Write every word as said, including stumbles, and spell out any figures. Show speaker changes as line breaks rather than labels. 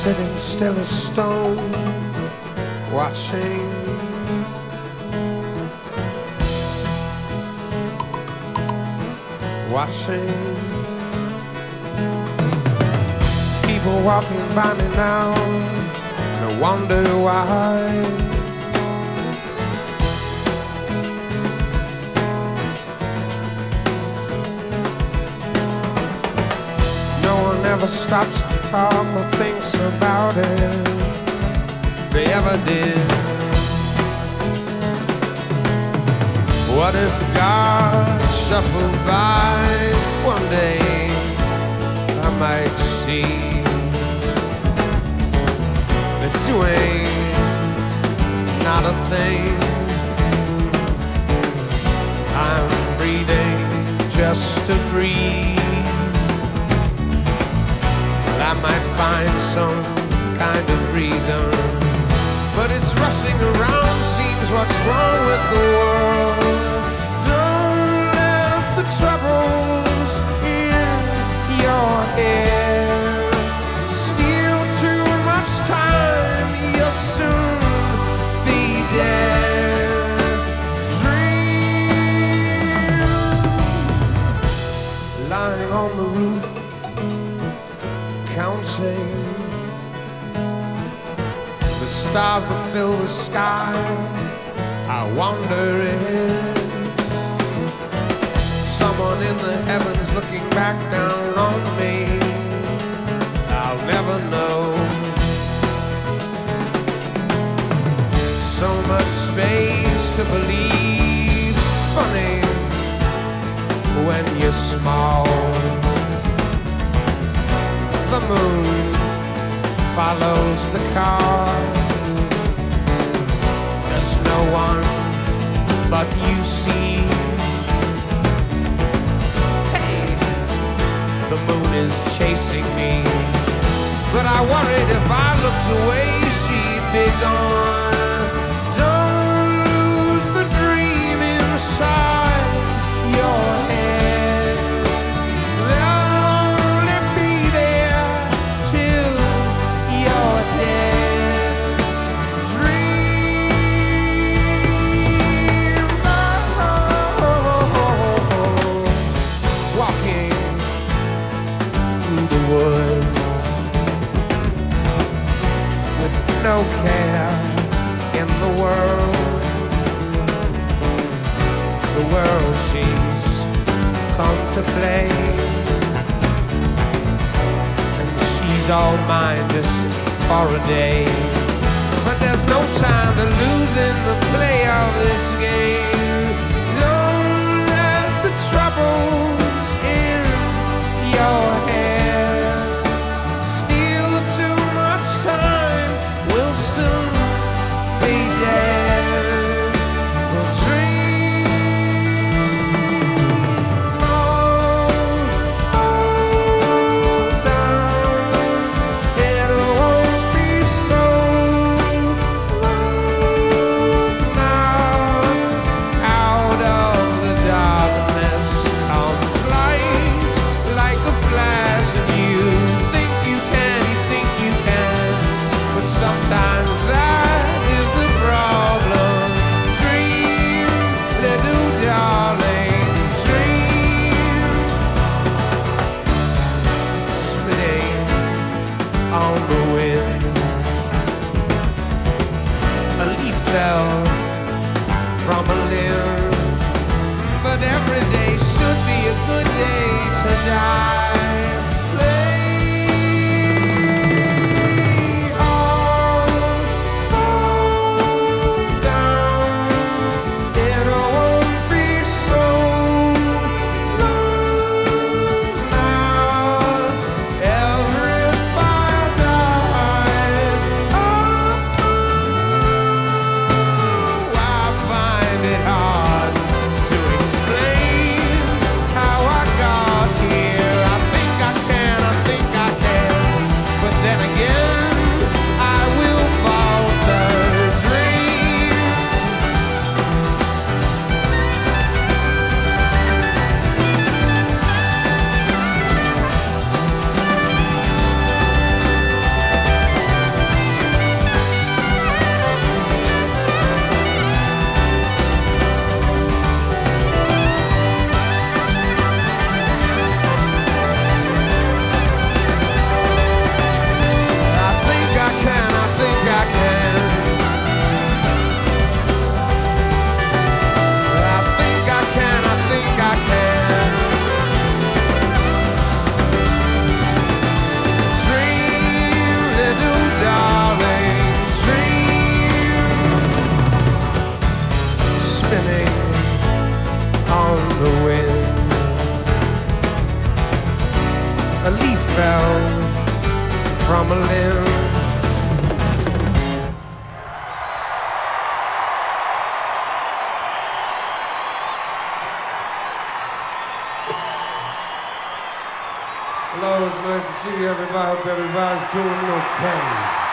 sitting still as stone, watching. Watching people walking by me now, and I wonder why. No one ever stops to talk or thinks about it. They ever did. What if God shuffled by one day? I might see that you ain't not a thing. I'm breathing just to breathe. Well, I might find some kind of reason, but it's rushing around, seems what's wrong with the world. Don't let the troubles in your head steal too much time, you'll soon be dead. Dream, lying on the roof, counting the stars that fill the sky. I wonder if someone in the heavens looking back down on me. I'll never know. So much space to believe. Funny when you're small. The moon follows the car. There's no one but you see. Hey, the moon is chasing me, but I worried if I looked away she'd be gone. Don't lose the dream inside your head. They'll only be there till you're dead. Dream, oh, walking through the wood with no care in the world. The world seems come to play, and she's all mine just for a day. But there's no time to lose in the play of this game. Don't let the troubles in your head steal too much time, we'll soon be dead. We'll dream on, on down. It won't be so long now. Out of the darkness come a leaf fell from a limb. Hello, it's nice to see everybody. Hope everybody's doing okay.